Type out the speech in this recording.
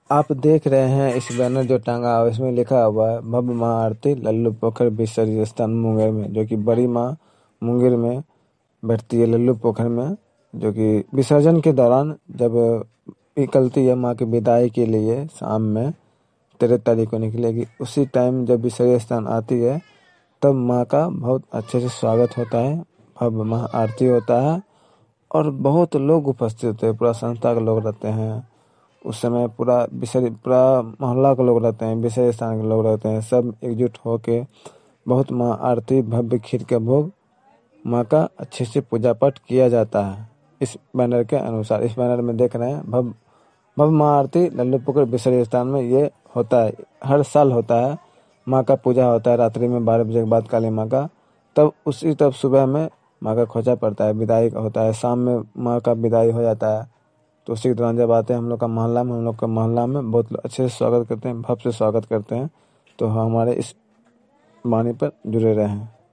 आप देख रहे हैं इस बैनर जो टांगा हुआ है, इसमें लिखा हुआ है भव्य मां आरती लल्लू पोखर विसर्जन स्थान मुंगेर में, जो कि बड़ी मां मुंगेर में बैठती है लल्लू पोखर में, जो कि विसर्जन के दौरान जब निकलती है मां की विदाई के लिए शाम में 13 तारीख को निकलेगी, उसी टाइम जब विसर्जन स्थान आती है तब मां का बहुत अच्छे से स्वागत होता है, भव्य महा आरती होता है और बहुत लोग उपस्थित होते हैं। पूरा संस्था के लोग रहते हैं उस समय, पूरा मोहल्ला के लोग रहते हैं, विषय स्थान के लोग रहते हैं, सब एकजुट होके बहुत माँ आरती भव्य खीर के भोग माँ का अच्छे से पूजा पाठ किया जाता है। इस बैनर के अनुसार, इस बैनर में देख रहे हैं भव्य माँ आरती लल्लू पुकुर विसर्जन स्थान में ये होता है, हर साल होता है। माँ का पूजा होता है रात्रि में 12 बजे के बाद काली माँ का, तब सुबह में माँ का खोचा पड़ता है, विदाई होता है, शाम में माँ का विदाई हो जाता है। तो उसी के दौरान जब आते हैं हम लोग का मोहल्ला में बहुत अच्छे से स्वागत करते हैं, भव्य से स्वागत करते हैं। तो हमारे इस वाणी पर जुड़े रहें।